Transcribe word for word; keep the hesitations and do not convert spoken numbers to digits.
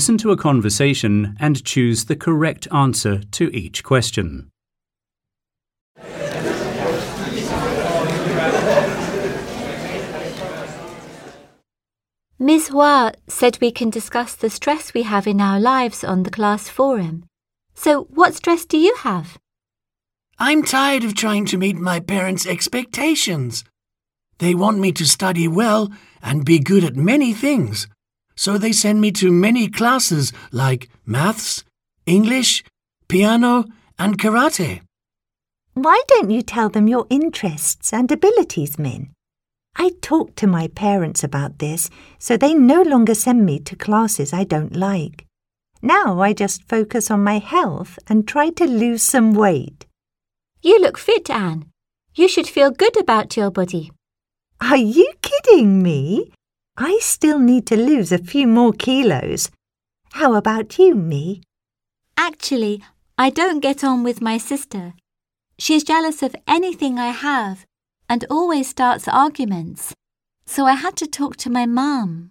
Listen to a conversation and choose the correct answer to each question. Miz Hua said we can discuss the stress we have in our lives on the class forum. So what stress do you have? I'm tired of trying to meet my parents' expectations. They want me to study well and be good at many things, so they send me to many classes like maths, English, piano, and karate. Why don't you tell them your interests and abilities, Min? I talked to my parents about this, so they no longer send me to classes I don't like. Now I just focus on my health and try to lose some weight. You look fit, Anne. You should feel good about your body. Are you kidding me? I still need to lose a few more kilos. How about you, Mi? Actually, I don't get on with my sister. She's jealous of anything I have and always starts arguments. So I had to talk to my mum.